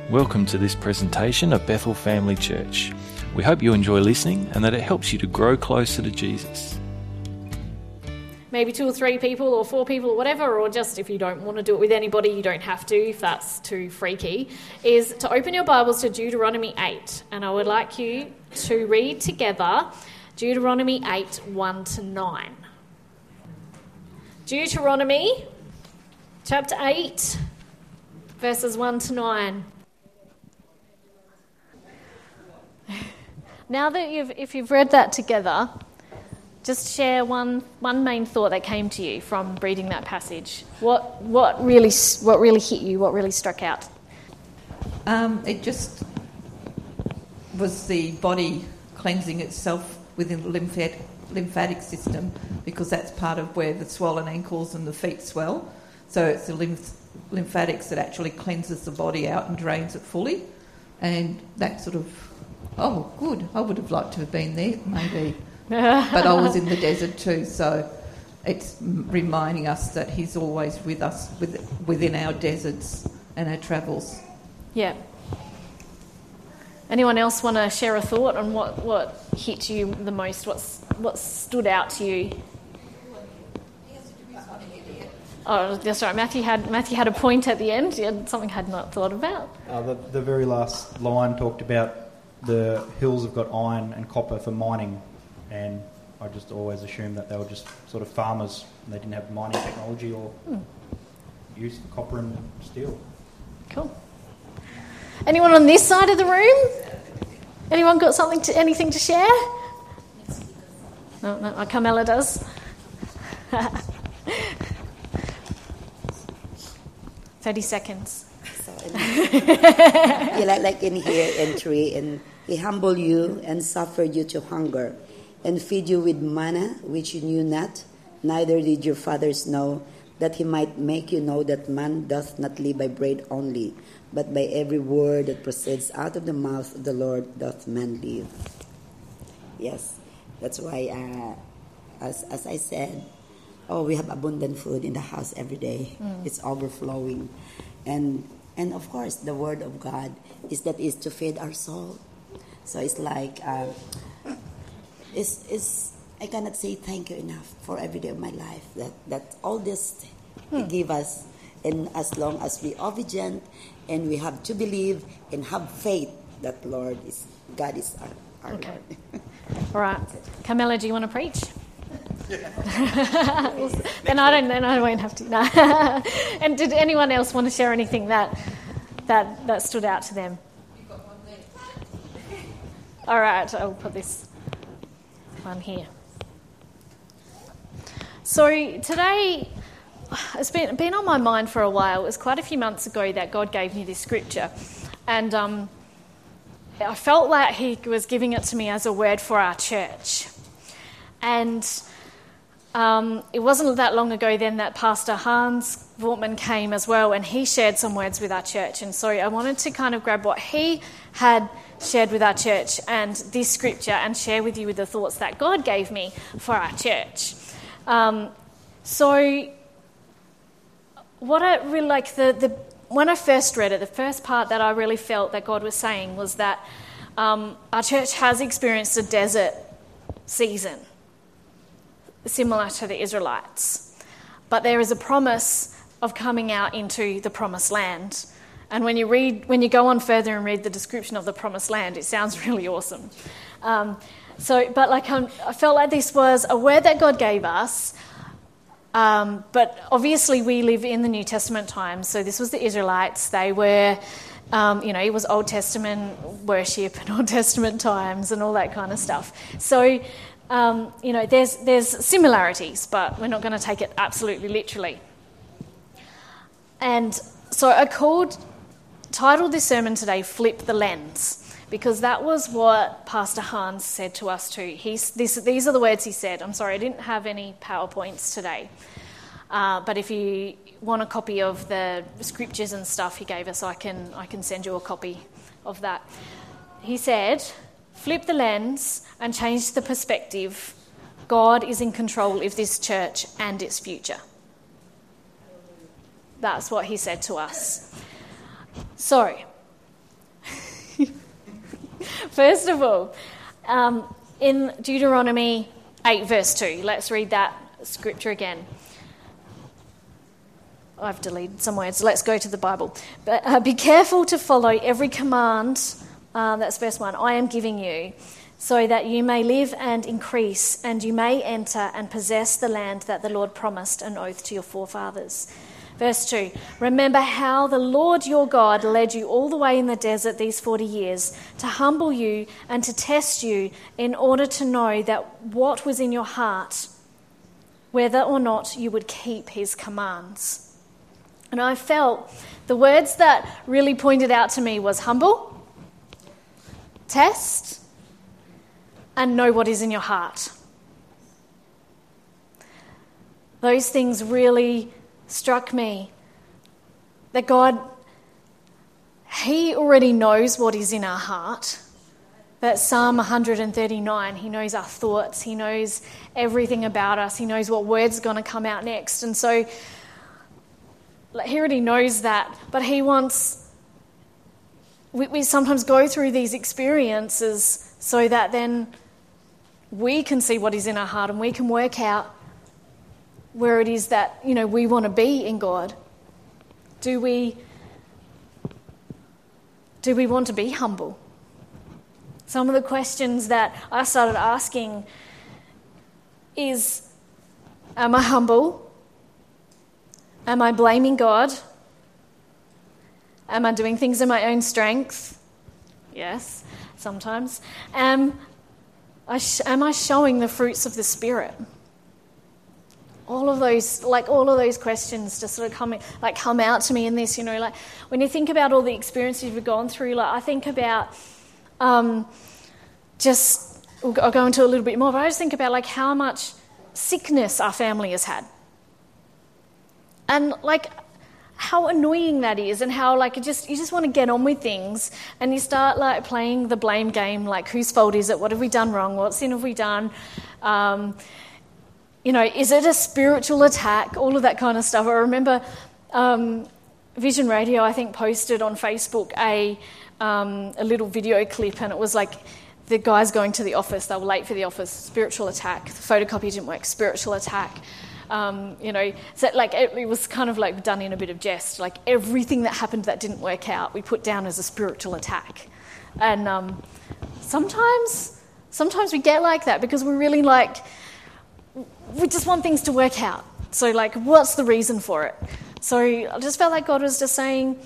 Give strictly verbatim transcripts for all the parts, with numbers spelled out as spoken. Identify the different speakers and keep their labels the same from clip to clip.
Speaker 1: Welcome to this presentation of Bethel Family Church. We hope you enjoy listening and that it helps you to grow closer to Jesus.
Speaker 2: Maybe two or three people or four people or whatever, or just if you don't want to do it with anybody, you don't have to if that's too freaky, is to open your Bibles to Deuteronomy eight. And I would like you to read together Deuteronomy eight, one to nine. Deuteronomy chapter eight, verses one to nine. Now that you've, if you've read that together, just share one one main thought that came to you from reading that passage. What what really what really hit you? What really struck out?
Speaker 3: Um, it just was the body cleansing itself within the lymphatic lymphatic system, because that's part of where the swollen ankles and the feet swell. So it's the lymph, lymphatics that actually cleanses the body out and drains it fully, and that sort of. Oh, good. I would have liked to have been there, maybe. But I was in the desert too, so it's reminding us that he's always with us with, within our deserts and our travels.
Speaker 2: Yeah. Anyone else want to share a thought on what, what hit you the most? What's what stood out to you? Oh, that's right. Matthew had Matthew had a point at the end. Yeah, something I had not thought about.
Speaker 4: Uh, the, the very last line talked about the hills have got iron and copper for mining, and I just always assumed that they were just sort of farmers and they didn't have mining technology or mm. use copper and steel.
Speaker 2: Cool. Anyone on this side of the room? Anyone got something to anything to share? No, no, Carmela does. Thirty seconds.
Speaker 5: So, yeah, like, like in here entry, and he humbled you and suffered you to hunger, and feed you with manna which you knew not, neither did your fathers know, that he might make you know that man doth not live by bread only, but by every word that proceeds out of the mouth of the Lord doth man live. Yes, that's why, uh, as as I said, oh, we have abundant food in the house every day. Mm. It's overflowing, and. And of course, the word of God is that is to feed our soul. So it's like, uh, it's, it's, I cannot say thank you enough for every day of my life. That, that all this hmm. give us, and as long as we are obedient, and we have to believe and have faith that Lord is God is our, our
Speaker 2: okay.
Speaker 5: Lord.
Speaker 2: All right, Carmela, do you want to preach? then I don't. Then I won't have to. No. And did anyone else want to share anything that that that stood out to them? You've got one there. All right, I'll put this one here. So today, it's been been on my mind for a while. It was quite a few months ago that God gave me this scripture, and um, I felt like He was giving it to me as a word for our church, and. Um, it wasn't that long ago then that Pastor Hans Wortman came as well, and he shared some words with our church. And so I wanted to kind of grab what he had shared with our church and this scripture and share with you with the thoughts that God gave me for our church. Um, so what I really like, the, the when I first read it, the first part that I really felt that God was saying was that um, our church has experienced a desert season, similar to the Israelites. But there is a promise of coming out into the promised land. And when you read, when you go on further and read the description of the promised land, it sounds really awesome. Um, so, but like I'm, I felt like this was a word that God gave us. Um, but obviously we live in the New Testament times. So this was the Israelites. They were, um, you know, it was Old Testament worship and Old Testament times and all that kind of stuff. So, Um, you know, there's there's similarities, but we're not going to take it absolutely literally. And so I called, titled this sermon today, Flip the Lens, because that was what Pastor Hans said to us too. He's, this, these are the words he said. I'm sorry, I didn't have any PowerPoints today. Uh, but if you want a copy of the scriptures and stuff he gave us, I can I can send you a copy of that. He said, flip the lens and change the perspective. God is in control of this church and its future. That's what he said to us. So, First of all, um, in Deuteronomy eight verse two, let's read that scripture again. I've deleted some words. Let's go to the Bible. But uh, be careful to follow every command, uh, that's verse one, I am giving you, so that you may live and increase, and you may enter and possess the land that the Lord promised an oath to your forefathers. Verse two, remember how the Lord your God led you all the way in the desert these forty years to humble you and to test you in order to know that what was in your heart, whether or not you would keep his commands. And I felt the words that really pointed out to me was humble, test, and know what is in your heart. Those things really struck me. That God, he already knows what is in our heart. That Psalm one thirty-nine, he knows our thoughts, he knows everything about us, he knows what word's going to come out next. And so he already knows that, but he wants, we, we sometimes go through these experiences so that then we can see what is in our heart and we can work out where it is that, you know, we want to be in God. Do we, do we want to be humble? Some of the questions that I started asking is, am I humble? Am I blaming God? Am I doing things in my own strength? Yes, sometimes. Am I, sh- am I showing the fruits of the Spirit? All of those, like all of those questions just sort of come, like come out to me in this, you know, like when you think about all the experiences we've gone through, like I think about um, just, I'll go into a little bit more, but I just think about like how much sickness our family has had. And like how annoying that is, and how like you just you just want to get on with things, and you start like playing the blame game, like whose fault is it? What have we done wrong? What sin have we done? Um, you know, is it a spiritual attack? All of that kind of stuff. I remember um, Vision Radio, I think, posted on Facebook a um, a little video clip, and it was like the guys going to the office. They were late for the office. Spiritual attack. The photocopy didn't work. Spiritual attack. Um, you know, so like it, it was kind of like done in a bit of jest. Like everything that happened that didn't work out, we put down as a spiritual attack. And um, sometimes, sometimes we get like that because we really like, we just want things to work out. So like, what's the reason for it? So I just felt like God was just saying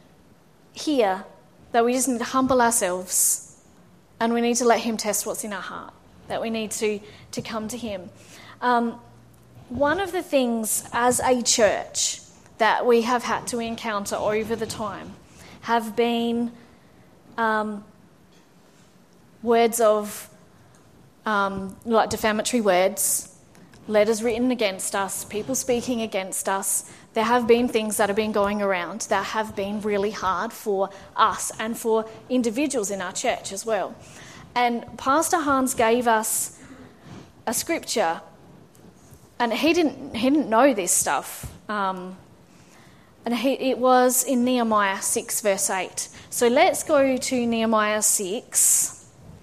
Speaker 2: here that we just need to humble ourselves, and we need to let him test what's in our heart. That we need to to come to him. Um, One of the things as a church that we have had to encounter over the time have been um, words of, um, like defamatory words, letters written against us, people speaking against us. There have been things that have been going around that have been really hard for us and for individuals in our church as well. And Pastor Hans gave us a scripture. And he didn't he didn't know this stuff. Um, and he, it was in Nehemiah six, verse eight. So let's go to Nehemiah six.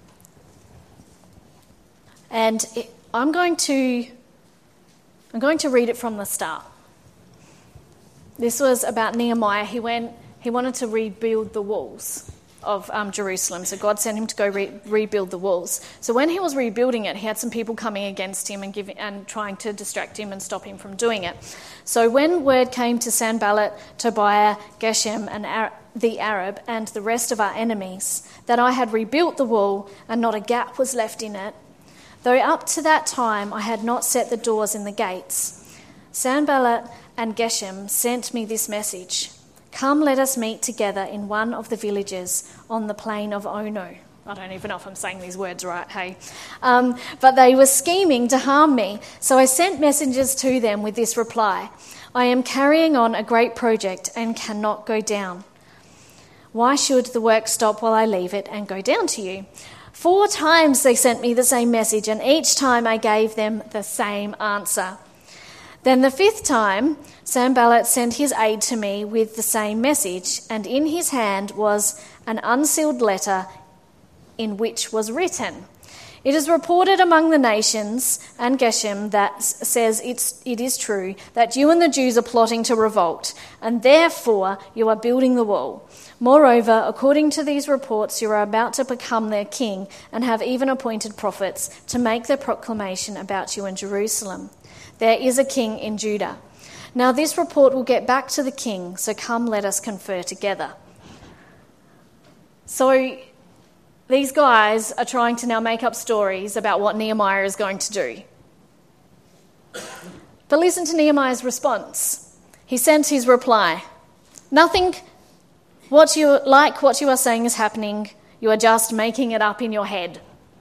Speaker 2: And it, I'm going to I'm going to read it from the start. This was about Nehemiah. He went he wanted to rebuild the walls of um, Jerusalem. So God sent him to go re- rebuild the walls. So when he was rebuilding it, he had some people coming against him and giving and trying to distract him and stop him from doing it. So when word came to Sanballat, Tobiah, Geshem, and Ar- the Arab, and the rest of our enemies, that I had rebuilt the wall and not a gap was left in it, though up to that time I had not set the doors in the gates, Sanballat and Geshem sent me this message: come, let us meet together in one of the villages on the plain of Ono. I don't even know if I'm saying these words right, hey. Um, but they were scheming to harm me, so I sent messengers to them with this reply: I am carrying on a great project and cannot go down. Why should the work stop while I leave it and go down to you? Four times they sent me the same message, and each time I gave them the same answer. Then the fifth time, Sanballat sent his aide to me with the same message, and in his hand was an unsealed letter in which was written, "It is reported among the nations," and Geshem that says it's, it is true, "that you and the Jews are plotting to revolt, and therefore you are building the wall. Moreover, according to these reports, you are about to become their king and have even appointed prophets to make their proclamation about you in Jerusalem. There is a king in Judah. Now this report will get back to the king, so come let us confer together." So these guys are trying to now make up stories about what Nehemiah is going to do. But listen to Nehemiah's response. He sent his reply. "Nothing what you like what you are saying is happening. You are just making it up in your head."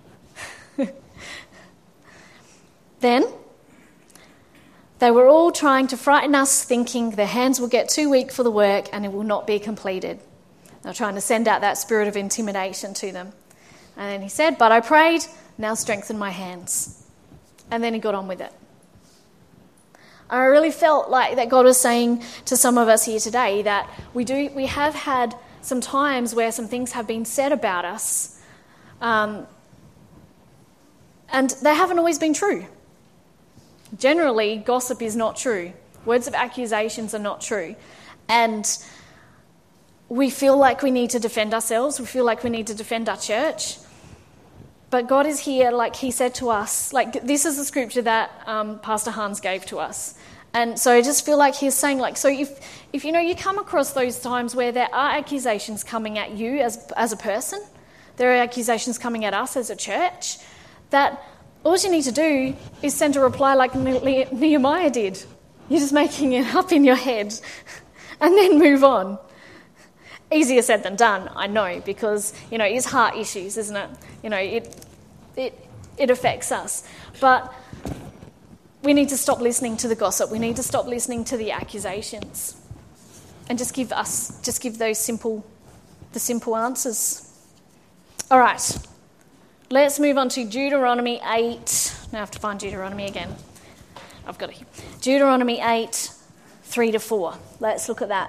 Speaker 2: Then they were all trying to frighten us, thinking their hands will get too weak for the work and it will not be completed. They're trying to send out that spirit of intimidation to them. And then he said, "But I prayed, now strengthen my hands." And then he got on with it. I really felt like that God was saying to some of us here today that we do we have had some times where some things have been said about us, um, and they haven't always been true. Generally, gossip is not true. Words of accusations are not true. And we feel like we need to defend ourselves. We feel like we need to defend our church. But God is here, like he said to us, like this is the scripture that um, Pastor Hans gave to us. And so I just feel like he's saying, like, so if, if you know, you come across those times where there are accusations coming at you as, as a person, there are accusations coming at us as a church, that all you need to do is send a reply like Ne- Nehemiah did. You're just making it up in your head and then move on. Easier said than done, I know, because, you know, it's heart issues, isn't it? You know, it it it affects us. But we need to stop listening to the gossip. We need to stop listening to the accusations. And just give us, just give those simple, the simple answers. All right. Let's move on to Deuteronomy eight. Now I have to find Deuteronomy again. I've got it here. Deuteronomy eight, three to four. Let's look at that.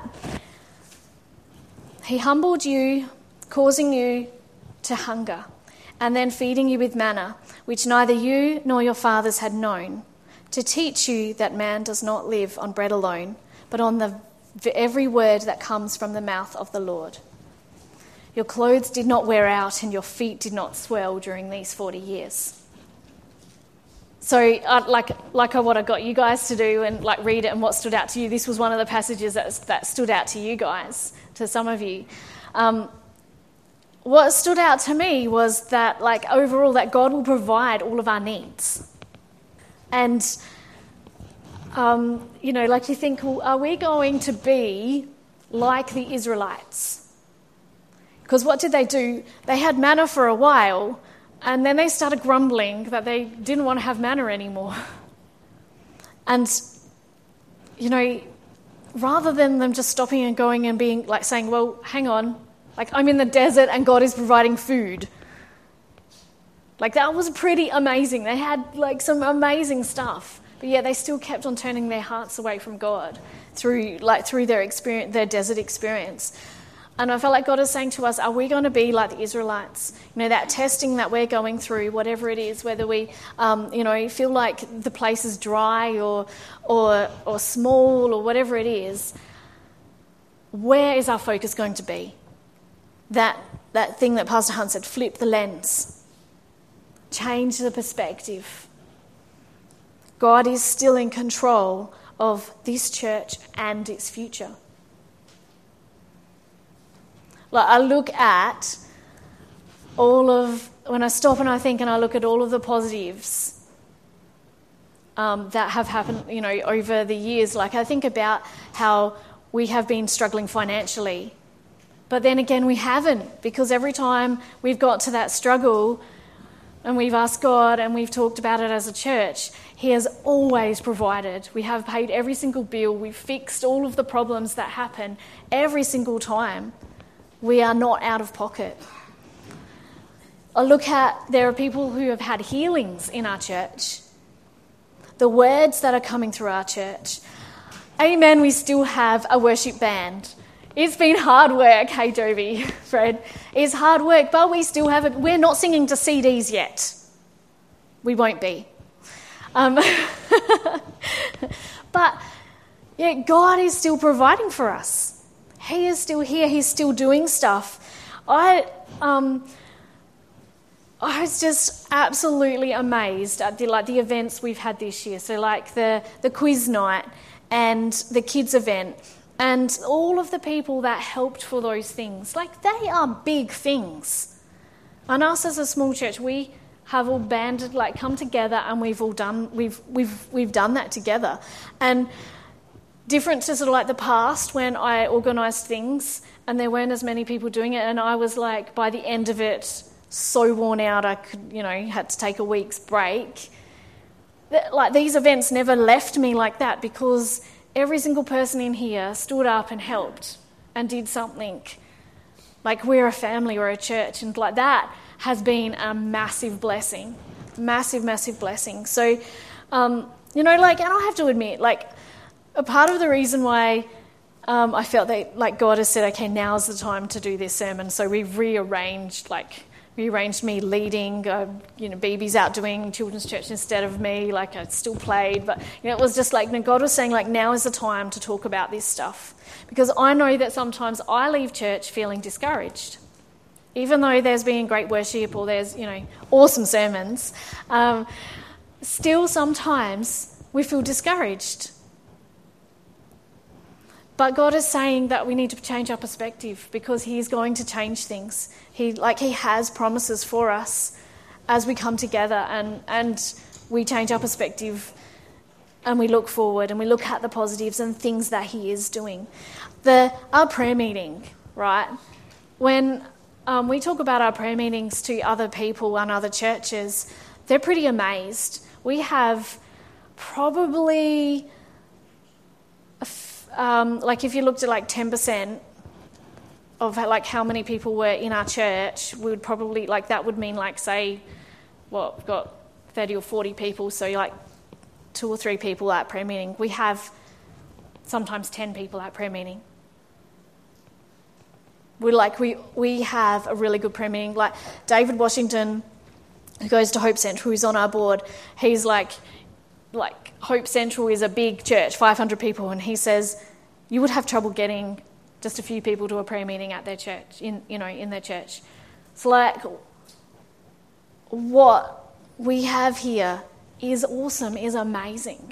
Speaker 2: "He humbled you, causing you to hunger, and then feeding you with manna, which neither you nor your fathers had known, to teach you that man does not live on bread alone, but on the every word that comes from the mouth of the Lord. Your clothes did not wear out, and your feet did not swell during these forty years." So, uh, like, like what I got you guys to do and like read it and what stood out to you, this was one of the passages that that stood out to you guys, to some of you. Um, what stood out to me was that, like, overall, that God will provide all of our needs. And, um, you know, like you think, well, are we going to be like the Israelites? Because what did they do? They had manna for a while, and then they started grumbling that they didn't want to have manna anymore. And, you know, rather than them just stopping and going and being like saying, well, hang on, like I'm in the desert and God is providing food. Like that was pretty amazing. They had like some amazing stuff, but yeah, they still kept on turning their hearts away from God through like through their experience, their desert experience. And I felt like God is saying to us, are we going to be like the Israelites? You know, that testing that we're going through, whatever it is, whether we, um, you know, feel like the place is dry or, or, or small or whatever it is, where is our focus going to be? That, that thing that Pastor Hunt said, flip the lens. Change the perspective. God is still in control of this church and its future. Like I look at all of, when I stop and I think and I look at all of the positives um, that have happened, you know, over the years. Like I think about how we have been struggling financially, but then again we haven't, because every time we've got to that struggle and we've asked God and we've talked about it as a church, He has always provided. We have paid every single bill. We've fixed all of the problems that happen every single time. We are not out of pocket. I look at, there are people who have had healings in our church. The words that are coming through our church. Amen, we still have a worship band. It's been hard work, hey Jovi, Fred. It's hard work, but we still have it. We're not singing to C Ds yet. We won't be. Um, but yeah, God is still providing for us. He is still here. He's still doing stuff. I um, I was just absolutely amazed at the like the events we've had this year. So like the the quiz night and the kids event. And all of the people that helped for those things, like they are big things. And us as a small church, we have all banded, like come together, and we've all done, we've we've we've done that together. And different to sort of like the past when I organised things and there weren't as many people doing it, and I was like by the end of it so worn out I could, you know, had to take a week's break. Like these events never left me like that because every single person in here stood up and helped and did something. Like we're a family, we're a church, and like that has been a massive blessing. Massive, massive blessing. So, um, you know, like, and I have to admit, like, a part of the reason why um, I felt that, like, God has said, okay, now's the time to do this sermon. So we've rearranged, like, rearranged me leading, uh, you know, Beebe's out doing children's church instead of me, like I still played, but you know, it was just like, you know, God was saying like now is the time to talk about this stuff, because I know that sometimes I leave church feeling discouraged, even though there's been great worship or there's, you know, awesome sermons, um, still sometimes we feel discouraged. But God is saying that we need to change our perspective because He's going to change things. He, like He has promises for us as we come together and, and we change our perspective and we look forward and we look at the positives and things that He is doing. The our prayer meeting, right? When um, we talk about our prayer meetings to other people and other churches, they're pretty amazed. We have probably Um, like if you looked at like ten percent of like how many people were in our church, we would probably, like that would mean like say, well, we've got thirty or forty people, so you're like two or three people at prayer meeting. We have sometimes ten people at prayer meeting. We're like, we, we have a really good prayer meeting. Like David Washington, who goes to Hope Central, who's on our board, he's like, like Hope Central is a big church, five hundred people, and he says you would have trouble getting just a few people to a prayer meeting at their church, in you know, in their church. It's like what we have here is awesome, is amazing.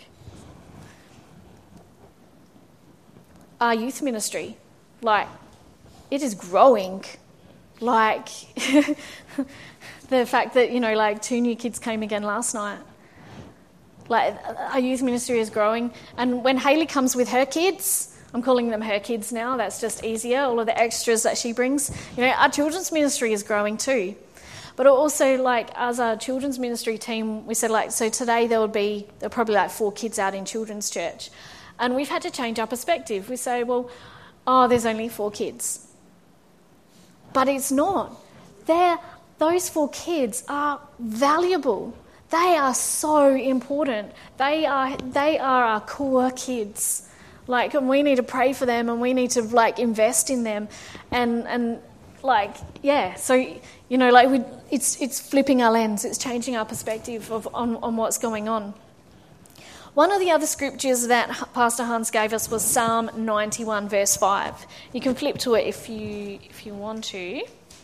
Speaker 2: Our youth ministry, like, it is growing. Like the fact that, you know, like two new kids came again last night. Like our youth ministry is growing, and when Hayley comes with her kids, I'm calling them her kids now, that's just easier, all of the extras that she brings, you know, our children's ministry is growing too. But also, like, as a children's ministry team, we said, like, so today there would be, there were probably like four kids out in children's church, and we've had to change our perspective. We say, well, oh, there's only four kids. But it's not. They're, those four kids are valuable. They are so important. They are they are our core kids. Like, and we need to pray for them, and we need to like invest in them, and and like yeah. So you know, like we, it's it's flipping our lens. It's changing our perspective of on, on what's going on. One of the other scriptures that Pastor Hans gave us was Psalm ninety-one, verse five. You can flip to it if you if you want to.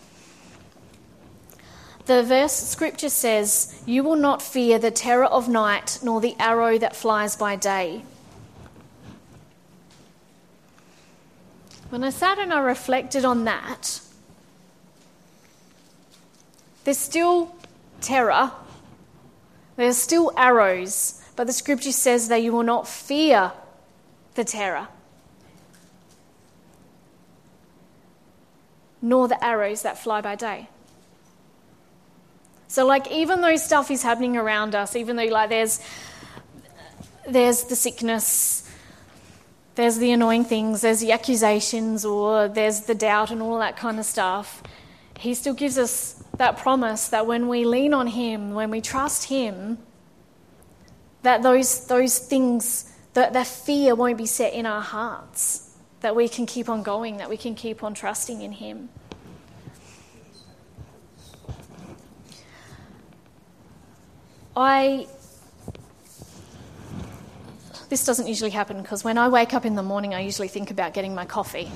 Speaker 2: The verse scripture says, "You will not fear the terror of night, nor the arrow that flies by day." When I sat and I reflected on that, there's still terror, there's still arrows, but the scripture says that you will not fear the terror, nor the arrows that fly by day. So, like, even though stuff is happening around us, even though, like, there's there's the sickness, there's the annoying things, there's the accusations, or there's the doubt and all that kind of stuff, He still gives us that promise that when we lean on Him, when we trust Him, that those those things, that, that fear won't be set in our hearts. that we can keep on going, that we can keep on trusting in him. I... This doesn't usually happen because when I wake up in the morning, I usually think about getting my coffee.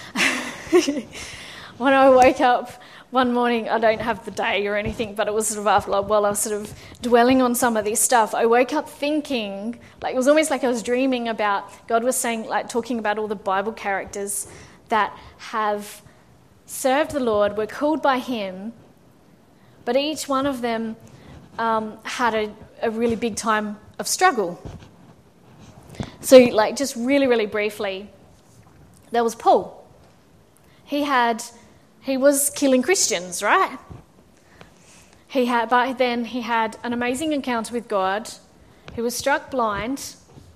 Speaker 2: When I woke up one morning, I don't have the day or anything, but it was sort of after, like, while I was sort of dwelling on some of this stuff, I woke up thinking, like, it was almost like I was dreaming about, God was saying, like, talking about all the Bible characters that have served the Lord, were called by him, but each one of them um, had a, a really big time of struggle. So, like, just really, really briefly, there was Paul. He had, he was killing Christians, right? He had, but then he had an amazing encounter with God. He was struck blind.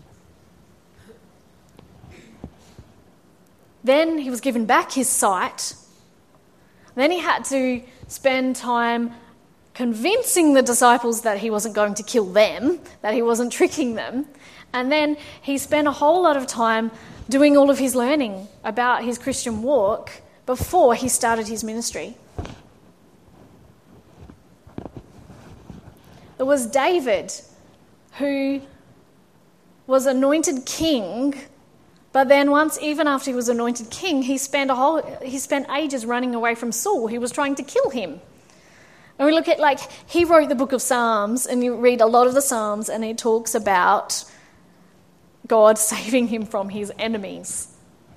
Speaker 2: Then he was given back his sight. Then he had to spend time convincing the disciples that he wasn't going to kill them, that he wasn't tricking them. And then he spent a whole lot of time doing all of his learning about his Christian walk before he started his ministry. There was David, who was anointed king, but then once, even after he was anointed king, he spent a whole he spent ages running away from Saul, who was trying to kill him. And we look at, like, he wrote the book of Psalms, and you read a lot of the Psalms, and it talks about God saving him from his enemies.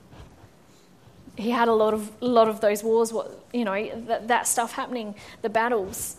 Speaker 2: He had a lot of a lot of those wars, you know, that, that stuff happening, the battles.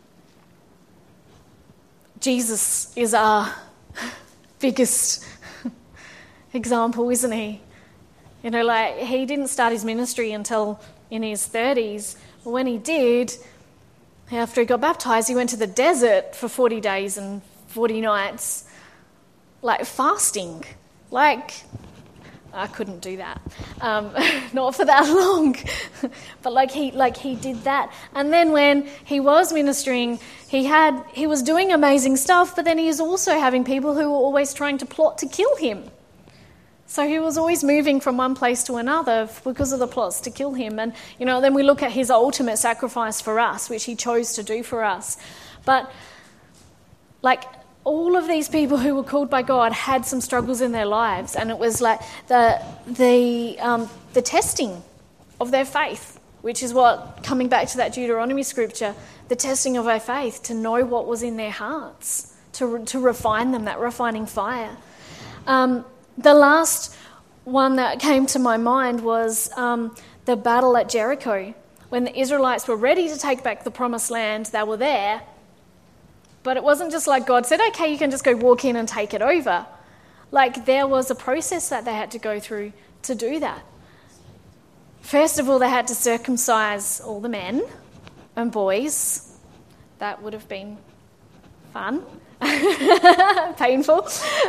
Speaker 2: Jesus is our biggest example, isn't he? You know, like, he didn't start his ministry until in his thirties. But when he did, after he got baptised, he went to the desert for forty days and forty nights, like, fasting. Like, I couldn't do that, um, not for that long. But like he, like he did that, and then when he was ministering, he had he was doing amazing stuff. But then he was also having people who were always trying to plot to kill him. So he was always moving from one place to another because of the plots to kill him. And you know, then we look at his ultimate sacrifice for us, which he chose to do for us. But like, all of these people who were called by God had some struggles in their lives, and it was like the the um, the testing of their faith, which is what, coming back to that Deuteronomy scripture, the testing of our faith, to know what was in their hearts, to to refine them, that refining fire. Um, the last one that came to my mind was um, the battle at Jericho, when the Israelites were ready to take back the promised land. They were there. But it wasn't just like God said, okay, you can just go walk in and take it over. Like, there was a process that they had to go through to do that. First of all, they had to circumcise all the men and boys. That would have been fun. Painful.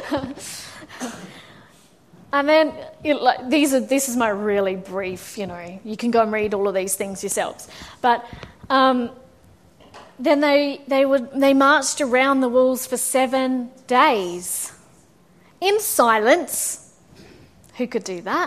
Speaker 2: And then, you know, like, these are this is my really brief, you know, you can go and read all of these things yourselves. But um Then they they would they marched around the walls for seven days in silence. Who could do that?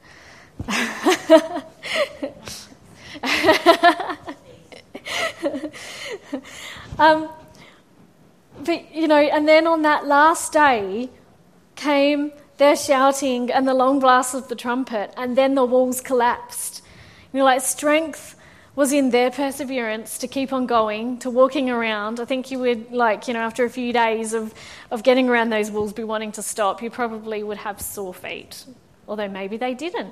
Speaker 2: um, but you know, and then on that last day came their shouting and the long blast of the trumpet, and then the walls collapsed. You know, like, strength was in their perseverance to keep on going, to walking around. I think you would, like, you know, after a few days of, of getting around those walls, be wanting to stop. You probably would have sore feet, although maybe they didn't.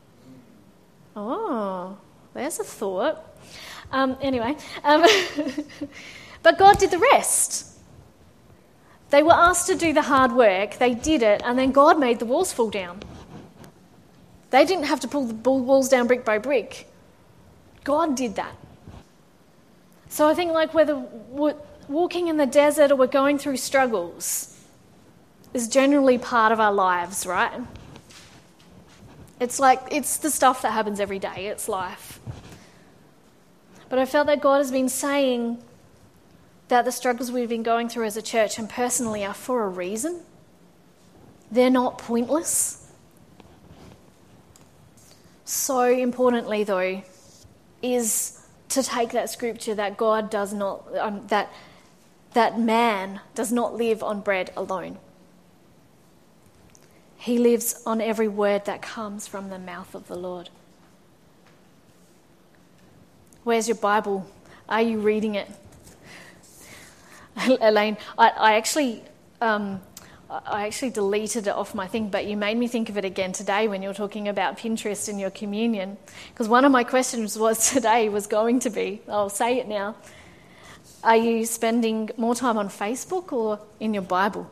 Speaker 2: Oh, there's a thought. Um, anyway, um, but God did the rest. They were asked to do the hard work, they did it, and then God made the walls fall down. They didn't have to pull the walls down brick by brick. God did that. So I think, like, whether we're walking in the desert or we're going through struggles is generally part of our lives, right? It's like, it's the stuff that happens every day. It's life. But I felt that God has been saying that the struggles we've been going through as a church and personally are for a reason. They're not pointless. so importantly though, is to take that scripture that God does not, um, that that man does not live on bread alone. He lives on every word that comes from the mouth of the Lord. Where's your Bible? Are you reading it? Elaine, I, I actually um, I actually deleted it off my thing, but you made me think of it again today when you were talking about Pinterest in your communion. Because one of my questions was today was going to be, I'll say it now, are you spending more time on Facebook or in your Bible?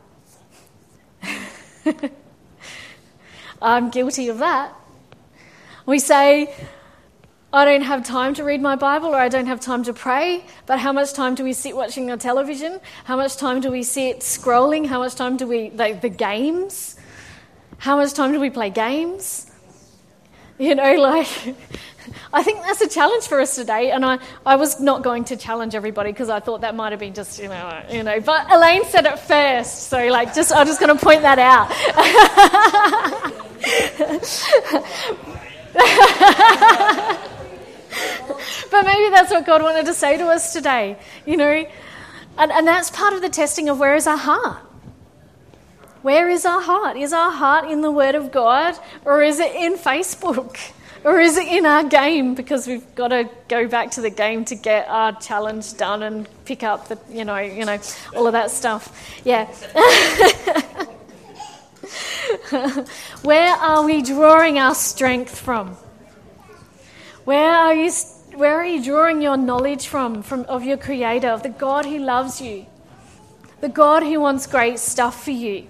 Speaker 2: I'm guilty of that. We say, I don't have time to read my Bible, or I don't have time to pray, but how much time do we sit watching our television? How much time do we sit scrolling? How much time do we, like the games? How much time do we play games? You know, like, I think that's a challenge for us today, and I, I was not going to challenge everybody because I thought that might have been just, you know, you know, but Elaine said it first, so like, just I'm just going to point that out. But maybe that's what God wanted to say to us today, you know. And, and that's part of the testing of where is our heart? Where is our heart? Is our heart in the Word of God, or is it in Facebook? Or is it in our game because we've got to go back to the game to get our challenge done and pick up the, you know, you know, all of that stuff. Yeah. Where are we drawing our strength from? Where are you where are you drawing your knowledge from, from of your Creator, of the God who loves you, the God who wants great stuff for you?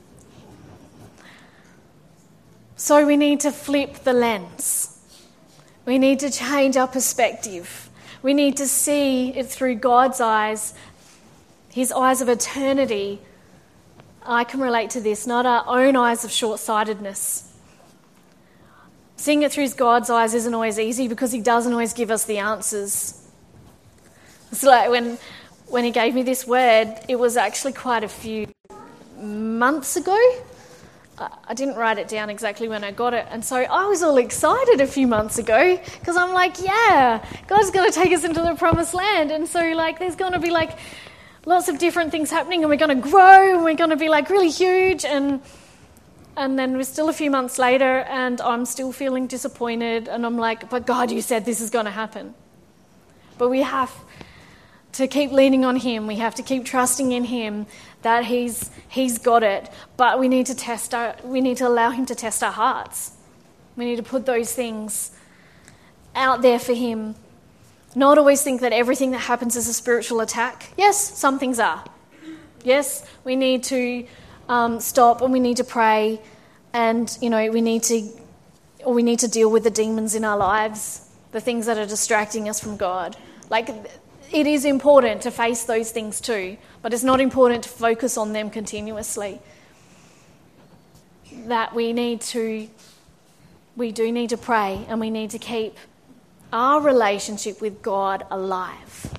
Speaker 2: So we need to flip the lens. We need to change our perspective. We need to see it through God's eyes, His eyes of eternity. I can relate to this, not our own eyes of short-sightedness. Seeing it through God's eyes isn't always easy because He doesn't always give us the answers. It's like when when He gave me this word, it was actually quite a few months ago. I didn't write it down exactly when I got it, and so I was all excited a few months ago because I'm like, yeah, God's going to take us into the promised land, and so like there's going to be like lots of different things happening, and we're going to grow, and we're going to be like really huge, and and then we're still a few months later, and I'm still feeling disappointed, and I'm like, but God, you said this is going to happen. But we have to keep leaning on Him. We have to keep trusting in Him that He's He's got it. But we need to test our, we need to allow Him to test our hearts. We need to put those things out there for Him. Not always think that everything that happens is a spiritual attack. Yes, some things are. Yes, we need to um, stop and we need to pray, and you know we need to, or we need to deal with the demons in our lives, the things that are distracting us from God. Like, it is important to face those things too, but it's not important to focus on them continuously. That we need to, we do need to pray, and we need to keep our relationship with God alive.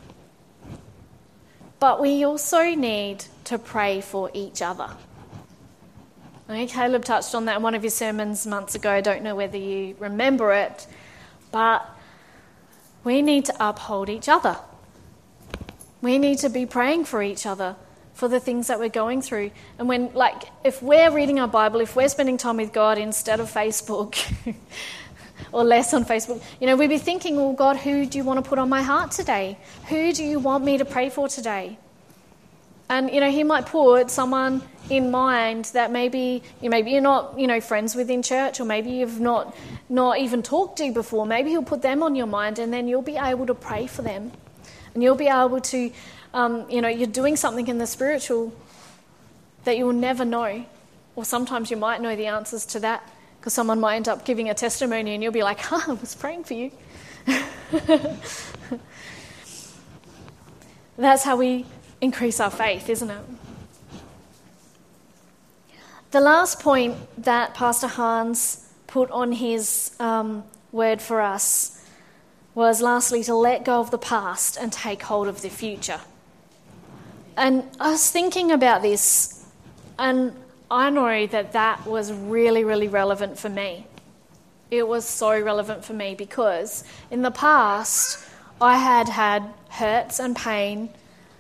Speaker 2: But we also need to pray for each other. Okay, Caleb touched on that in one of his sermons months ago. I don't know whether you remember it, but we need to uphold each other. We need to be praying for each other, for the things that we're going through. And when, like, if we're reading our Bible, if we're spending time with God instead of Facebook, or less on Facebook, you know, we'd be thinking, well, God, who do you want to put on my heart today? Who do you want me to pray for today? And, you know, He might put someone in mind that maybe, you maybe you're not, you know, friends with in church, or maybe you've not, not even talked to before. Maybe He'll put them on your mind, and then you'll be able to pray for them. And you'll be able to, um, you know, you're doing something in the spiritual that you'll never know. Or sometimes you might know the answers to that, because someone might end up giving a testimony and you'll be like, huh, I was praying for you. That's how we increase our faith, isn't it? The last point that Pastor Hans put on his um, word for us was lastly to let go of the past and take hold of the future. And I was thinking about this, and I know that that was really, really relevant for me. it was so relevant for me, because in the past I had had hurts and pain,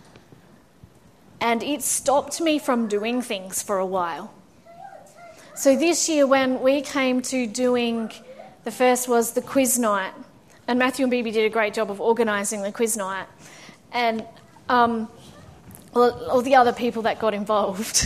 Speaker 2: and it stopped me from doing things for a while. So this year when we came to doing, the first was the quiz night, and Matthew and Bibi did a great job of organising the quiz night, and um, all, all the other people that got involved,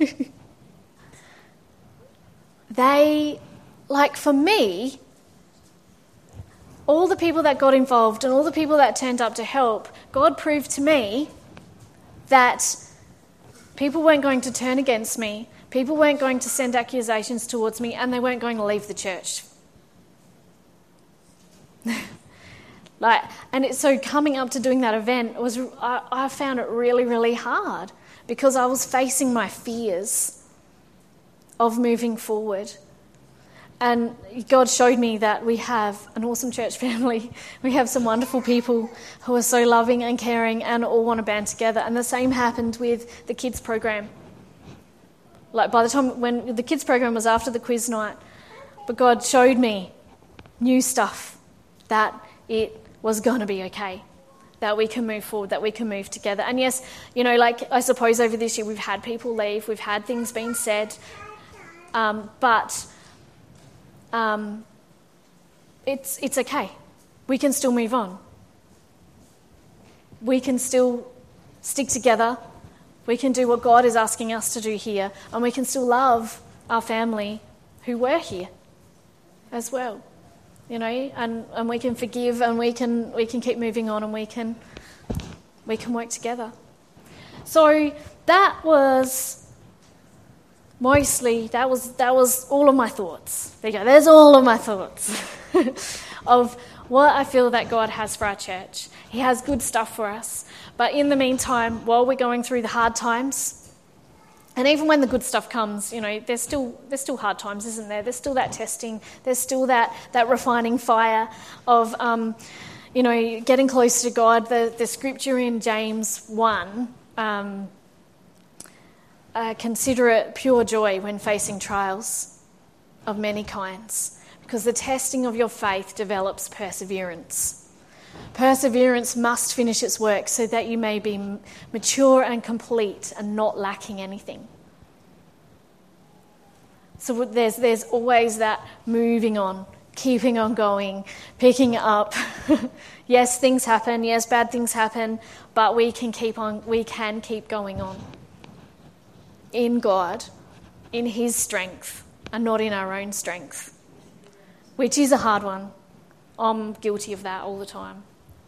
Speaker 2: they, like for me, all the people that got involved and all the people that turned up to help, God proved to me that people weren't going to turn against me, people weren't going to send accusations towards me, and they weren't going to leave the church. like, and it, so coming up to doing that event was, I, I found it really, really hard, because I was facing my fears of moving forward. And God showed me that we have an awesome church family. We have some wonderful people who are so loving and caring and all want to band together. And the same happened with the kids program. Like by the time when the kids program was after the quiz night, but God showed me new stuff, that it was going to be okay, that we can move forward, that we can move together. And yes, you know, like I suppose over this year we've had people leave, we've had things being said, um, but... Um, it's it's okay. We can still move on. We can still stick together. We can do what God is asking us to do here, and we can still love our family who were here as well. You know, and, and we can forgive, and we can we can keep moving on, and we can we can work together. So that was Mostly, that was that was all of my thoughts. There you go. There's all of my thoughts of what I feel that God has for our church. He has good stuff for us. But in the meantime, while we're going through the hard times, and even when the good stuff comes, you know, there's still there's still hard times, isn't there? There's still that testing. There's still that that refining fire of, um, you know, getting closer to God. The the scripture in James one. Um, Uh, consider it pure joy when facing trials of many kinds, because the testing of your faith develops perseverance. Perseverance must finish its work so that you may be mature and complete and not lacking anything. So there's there's always that moving on, keeping on going, picking up. Yes, things happen. Yes, bad things happen, but we can keep on. We can keep going on. In God, in His strength, and not in our own strength, which is a hard one. I'm guilty of that all the time.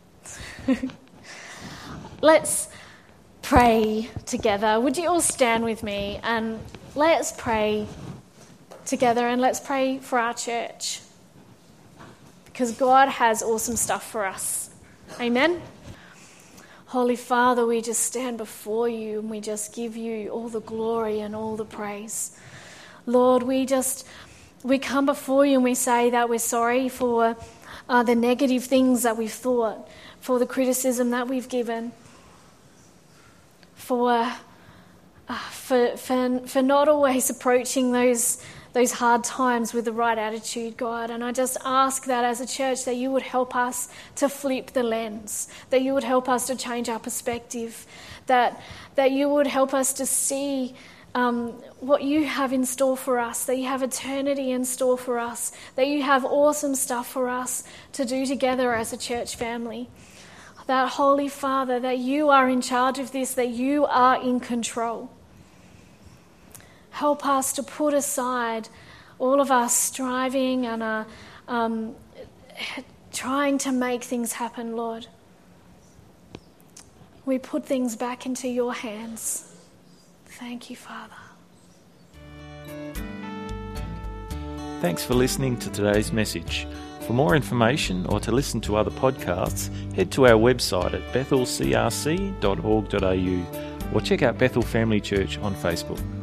Speaker 2: Let's pray together. Would you all stand with me, and let's pray together, and let's pray for our church, because God has awesome stuff for us. Amen. Holy Father, we just stand before you and we just give you all the glory and all the praise. Lord, we just, we come before you and we say that we're sorry for uh, the negative things that we've thought, for the criticism that we've given, for uh, for for, for not always approaching those those hard times with the right attitude, God. And I just ask that as a church that you would help us to flip the lens, that you would help us to change our perspective, that that you would help us to see um, what you have in store for us, that you have eternity in store for us, that you have awesome stuff for us to do together as a church family. That, Holy Father, that you are in charge of this, that you are in control. Help us to put aside all of our striving and our um, trying to make things happen, Lord. We put things back into your hands. Thank you, Father.
Speaker 1: Thanks for listening to today's message. For more information or to listen to other podcasts, head to our website at bethel c r c dot org dot a u or check out Bethel Family Church on Facebook.